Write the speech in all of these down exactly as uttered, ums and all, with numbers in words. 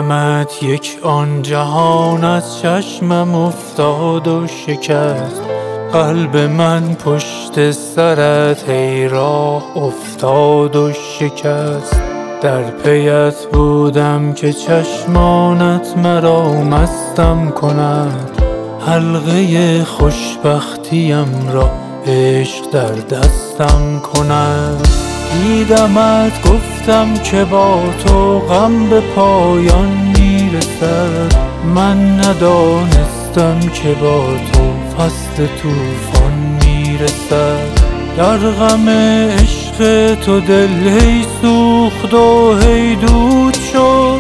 دیدمت یک آن جهان از چشمم افتاد و شکست. قلب من پشت سرت ای راه افتاد و شکست. در پیت بودم که چشمانت مرا مستم کند، حلقه خوشبختیم را عشق در دستم کند. دیدمت گفتم که با تو غم به پایان میرسد، من ندانستم که با تو فصل طوفان میرسد. در غم عشق تو دل هی سوخت و هی دود شد،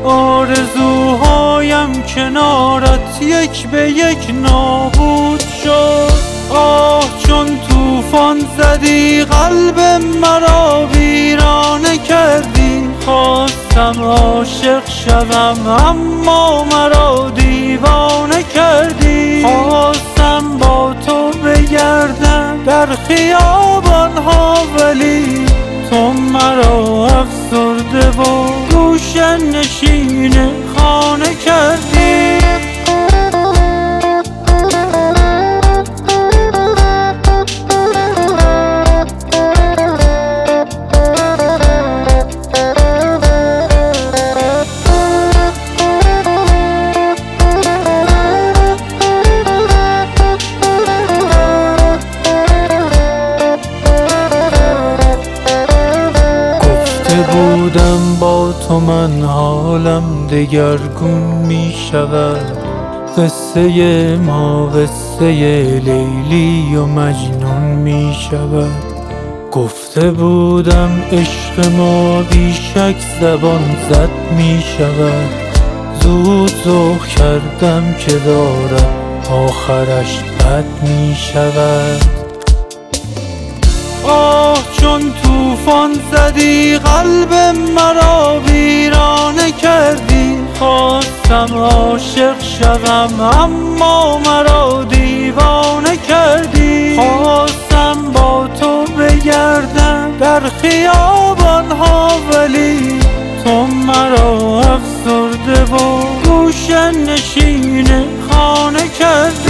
آرزوهایم کنارت یک به یک نابود شد. آه چون طوفان زدی قلب مرا ویرانه کردی، خواستم عاشق شوم اما مرا دیوانه کردی. خواستم با تو بگردم در خیابانها ولی تو مرا افسرده و گوشه نشین خانه کردی. بودم با تو من حالم دگرگون می شود، قصه ما قصه لیلی و مجنون می شود. گفته بودم عشق ما بیشک زبان زد می شود، زود ذوق کردم که دارد آخرش بد می شود. آه چون طوفان زدی قلب مرا ویرانه کردی، خواستم عاشق شوم اما مرا دیوانه کردی. خواستم با تو بگردم در خیابانها ولی تو مرا افسرده و گوشه نشین خانه کردی.